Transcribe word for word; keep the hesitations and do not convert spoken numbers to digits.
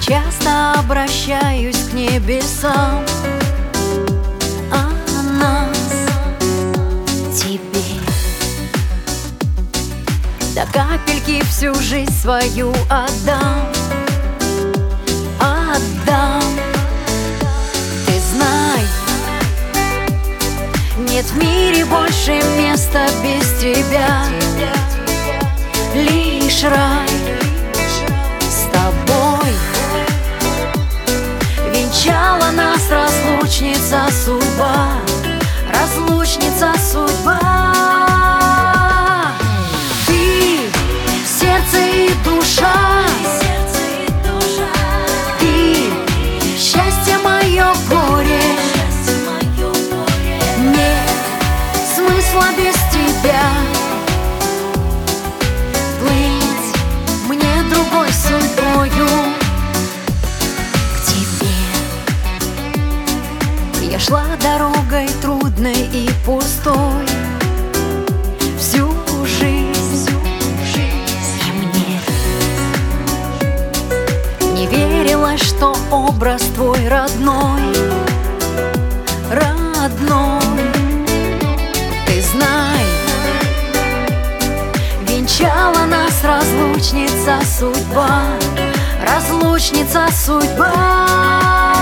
часто обращаюсь к небесам о нас, тебе. До капельки всю жизнь свою отдам, отдам. Ты знай, нет в мире больше места без тебя. Лишь рай с тобой. Венчала нас разлучница судьба, разлучница судьба. Ты сердце и душа, ты счастье мое горе. Нет смысла без тебя. Я шла дорогой трудной и пустой всю жизнь, и мне не верилось, что образ твой родной, родной. Ты знай, венчала нас разлучница судьба, разлучница судьба.